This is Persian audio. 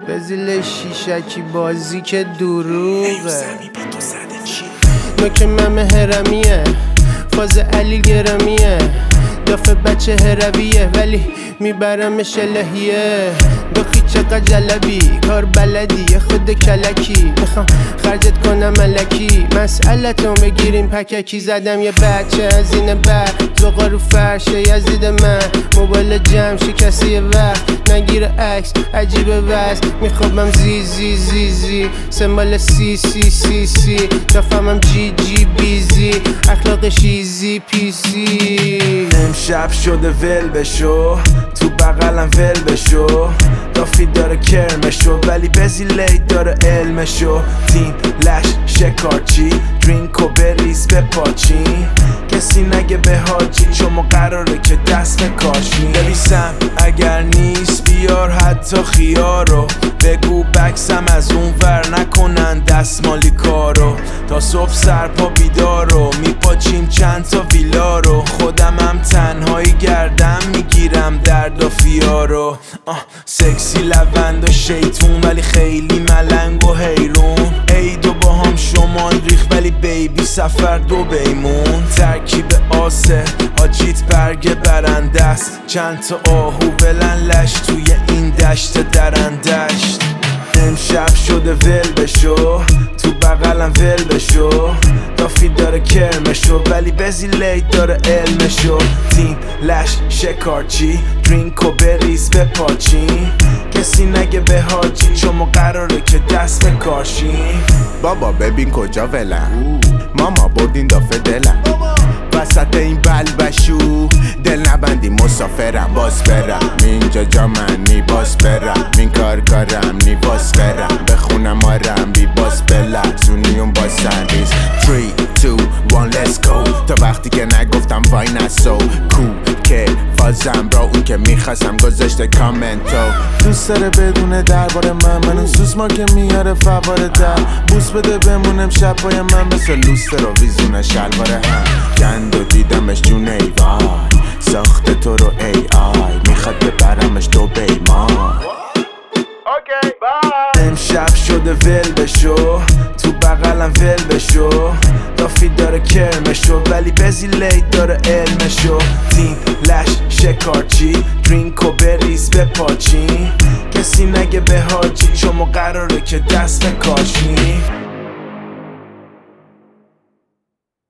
بزیل شیشکی بازی که دروغه نوک ممه هرمیه فاز علی گرمیه دافه بچه هرویه ولی میبرمش الهیه بخی چقدر جلبی کار بلدی خود کلکی میخوام خرجت کنم ملکی مسئلتو بگیریم پککی زدم یه بچه از این بر زغا رو فرشه یزید من موبایل جمع شکسته یه وقت نگیره عکس عجیبه وز میخوابم زی سمبال سی دفعم جی بیزی اخلاقش ایزی پیسی امشب شده ول بشو تو بغلم ول بشو دافی داره کرمشو ولی بزی لید داره علمشو تیم لش شکارچی درینک و بریز بپاچی کسی نگه به حاجی چون ما قراره که دست بکاشیم نویسم اگر نیست بیار حتی خیارو بگو بکسم از اون ور نکنن دستمالی کارو تا صبح سرپا بیدارو میپاچیم چند تا ویلا رو خودم هم تنهایی گردم میگیرم درد و فیارو سکسی لوند و شیطون ولی خیلی ملنگ و حیرون عیدو با هم شمال ریخ ولی بیبی سفر دو بیمون ترکیب آسه آجیت برگ برنده است چند تا آهو بلن لش توی این دشت درندشت امشب شده ول بشو تو بغلم ول بشو دافی داره کرمشو ولی بزی لید داره علمشو تیم لش شکارچی درینک و بریز بپاچی کسی نگه به حاجی چون ما قراره که دست بکاشیم بابا ببین کجا ولم ماما بردین دافه دلم وسط این بلبشو دل نبندی مسافرم باز برم اینجا جا منی باز برم این کارم نی باز برم بخونم آرم بی باز بلرزونی اون باز سنریز 3, 2, 1 let's go تا وقتی که نگفتم وای نسو که فازم برا اون که میخواستم گذاشته کامنتو دوست داره بدونه درباره من اون سوسما که میاره فواره در بوس بده بمونم شب پای من مثل لوستر و ویزونه شلوار هم گند و دیدمش جون ایوای ساخته تو رو AI میخواد ببرمش تو بیمان امشب شده ول بشو تو بغلم ول بشو دافی داره کرمشو ولی بزی لید داره علمشو تیم لش شکارچی درینک و بریز بپاچی کسی نگه به حاجی چون ما قراره که دست بکاشیم